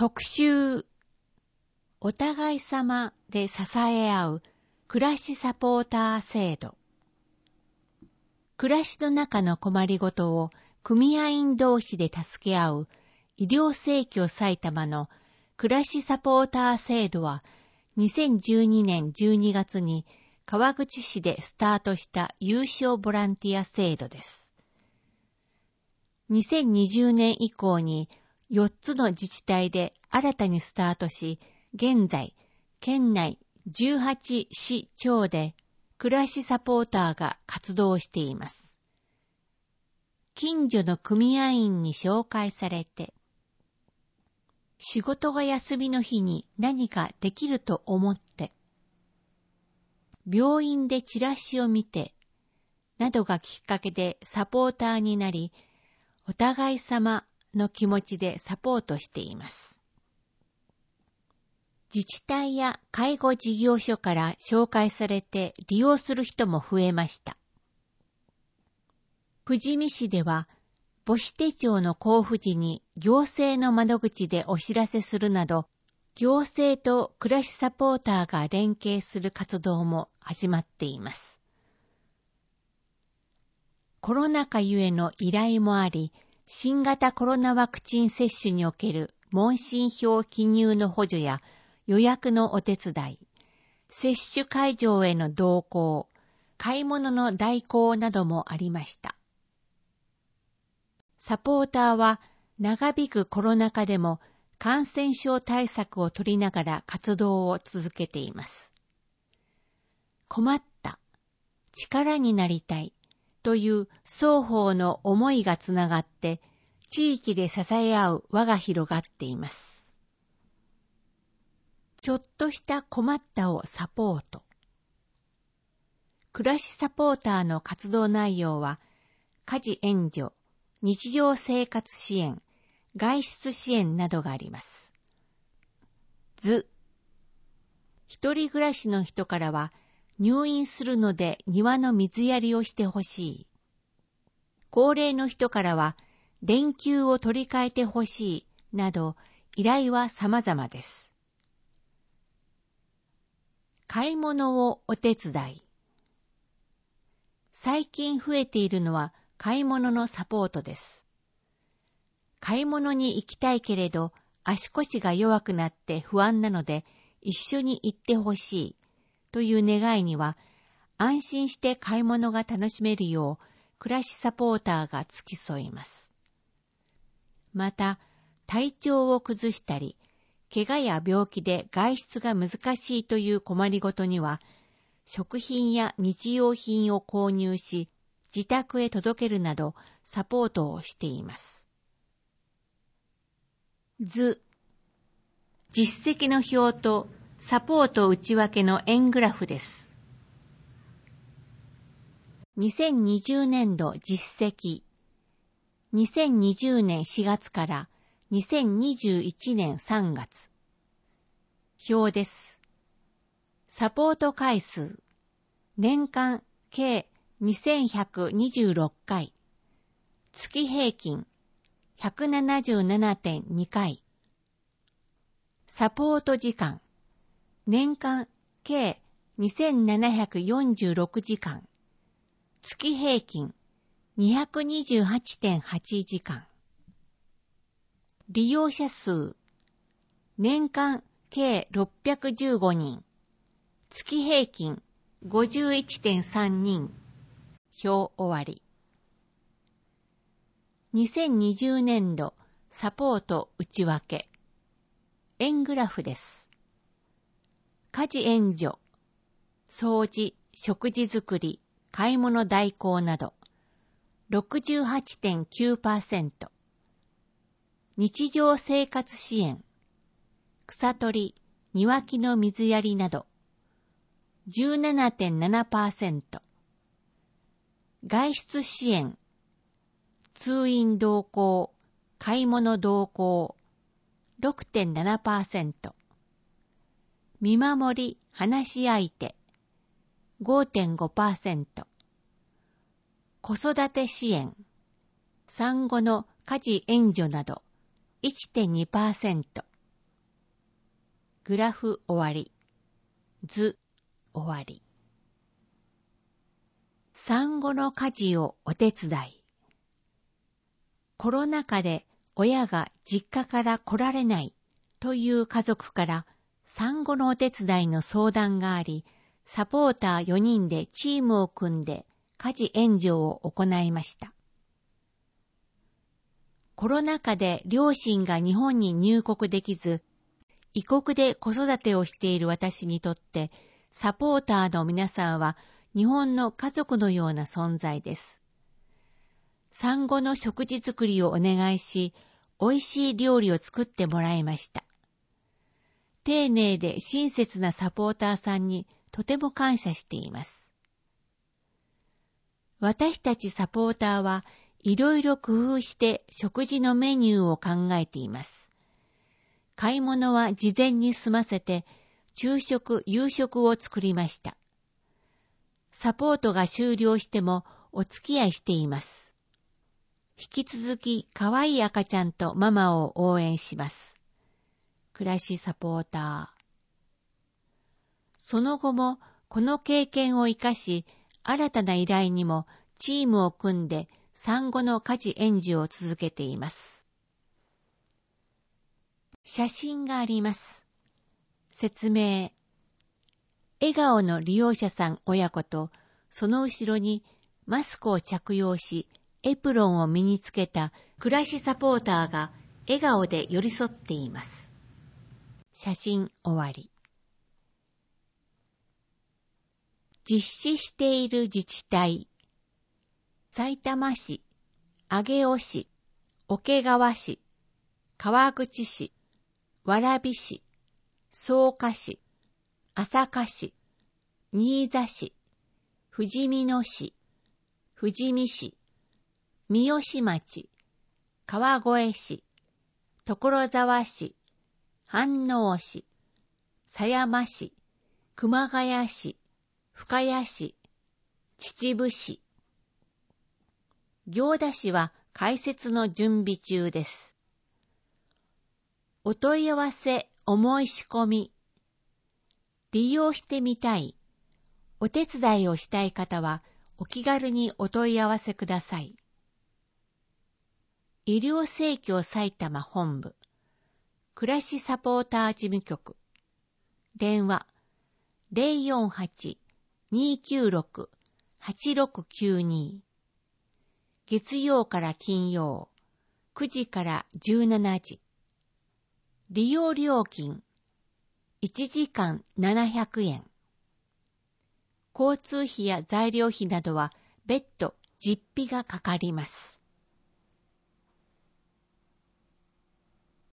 特集、お互い様で支え合う暮らしサポーター制度。暮らしの中の困りごとを組合員同士で助け合う医療生協埼玉の暮らしサポーター制度は2012年12月に川口市でスタートした有償ボランティア制度です。2020年以降に4つの自治体で新たにスタートし、現在、県内18市町で暮らしサポーターが活動しています。近所の組合員に紹介されて、仕事が休みの日に何かできると思って、病院でチラシを見て、などがきっかけでサポーターになり、お互い様の気持ちでサポートしています。自治体や介護事業所から紹介されて利用する人も増えました。富士見市では母子手帳の交付時に行政の窓口でお知らせするなど、行政と暮らしサポーターが連携する活動も始まっています。コロナ禍ゆえの依頼もあり、新型コロナワクチン接種における問診票記入の補助や予約のお手伝い、接種会場への同行、買い物の代行などもありました。サポーターは長引くコロナ禍でも感染症対策を取りながら活動を続けています。困った、力になりたいという双方の思いがつながって地域で支え合う輪が広がっています。ちょっとした困ったをサポート。暮らしサポーターの活動内容は家事援助、日常生活支援、外出支援などがあります。図。一人暮らしの人からは入院するので庭の水やりをしてほしい。高齢の人からは電球を取り替えてほしいなど依頼は様々です。買い物をお手伝い。最近増えているのは買い物のサポートです。買い物に行きたいけれど足腰が弱くなって不安なので一緒に行ってほしいという願いには安心して買い物が楽しめるよう暮らしサポーターが付き添います。また体調を崩したり怪我や病気で外出が難しいという困りごとには食品や日用品を購入し自宅へ届けるなどサポートをしています。図。実績の表とサポート内訳の円グラフです。2020年度実績。2020年4月から2021年3月。表です。サポート回数。年間計2126回。月平均 177.2 回。サポート時間。年間計2746時間。月平均 228.8 時間。利用者数。年間計615人。月平均 51.3 人。表終わり。2020年度サポート内訳。円グラフです。家事援助、掃除、食事作り、買い物代行など 68.9%。日常生活支援、草取り、庭木の水やりなど 17.7%。外出支援、通院同行、買い物同行 6.7%。見守り、話し相手 5.5%。子育て支援、産後の家事援助など 1.2%。 グラフ終わり。図終わり。産後の家事をお手伝い。コロナ禍で親が実家から来られないという家族から産後のお手伝いの相談があり、サポーター4人でチームを組んで家事援助を行いました。コロナ禍で両親が日本に入国できず、異国で子育てをしている私にとって、サポーターの皆さんは日本の家族のような存在です。産後の食事作りをお願いし、美味しい料理を作ってもらいました。丁寧で親切なサポーターさんにとても感謝しています。私たちサポーターはいろいろ工夫して食事のメニューを考えています。買い物は事前に済ませて、昼食、夕食を作りました。サポートが終了してもお付き合いしています。引き続き可愛い赤ちゃんとママを応援します。暮らしサポーター。その後もこの経験を生かし、新たな依頼にもチームを組んで産後の家事援助を続けています。写真があります。説明。笑顔の利用者さん親子と、その後ろにマスクを着用し、エプロンを身につけた暮らしサポーターが笑顔で寄り添っています。写真終わり。実施している自治体。さいたま市、上尾市、桶川市、川口市、蕨市、草加市、朝霞市、新座市、富士見野市、富士見市、三好町、川越市、所沢市、飯能市、狭山市、熊谷市、深谷市、秩父市。行田市は開設の準備中です。お問い合わせ、お申し込み。利用してみたい。お手伝いをしたい方はお気軽にお問い合わせください。医療生協埼玉本部。暮らしサポーター事務局。電話 048-296-8692。月曜から金曜、9時から17時。利用料金、1時間700円。交通費や材料費などは別途実費がかかります。